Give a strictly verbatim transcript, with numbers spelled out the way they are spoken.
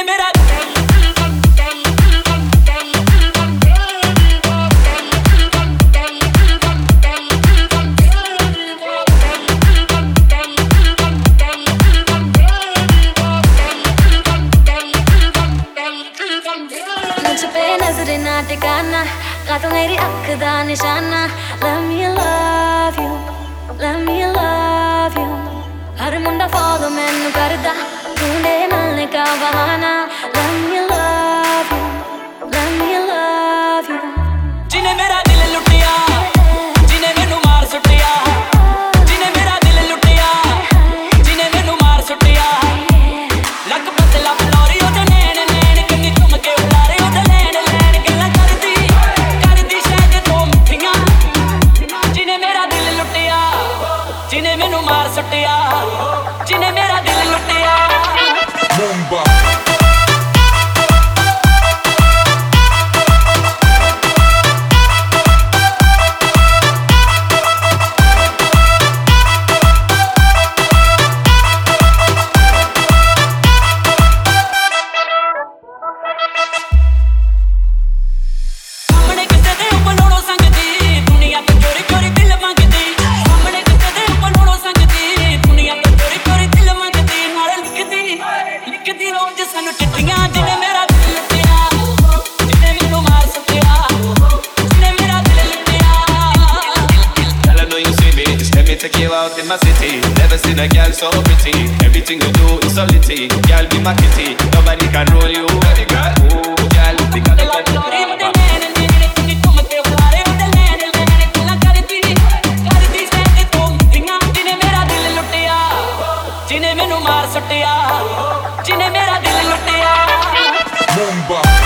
मेरा मुझ पे नजर ना टिकाना का तो मेरी अख दा निशाना Let me love you, let me love you her Munda follow मैनू करदा ढूंढे मिलने का बहाना Let me love you, let me love you जिने मेरा दिल लुटिया जिने मैनू मार सुटिया जिने मेरा दिल लुटिया जिने मैनू मार सुटिया लक पतला फलोरी ओदे नैन नैन कन्नी चुम के उलारे ओदे लैन लैन गल्लां करदी करदी शायद तो मिठियां जिने मेरा दिल लुटिया जिने मैनू मार सुटिया जिने मेरा दिल लुटिया Mumba take you out in my city. Never seen a girl so pretty. Everything you do is so litty. Girl be my kitty. Nobody can roll you. Baby girl, ooh, girl, because they got you. जिने मैनू मार सुटिया जिने मेरा दिल लुटिया Mumba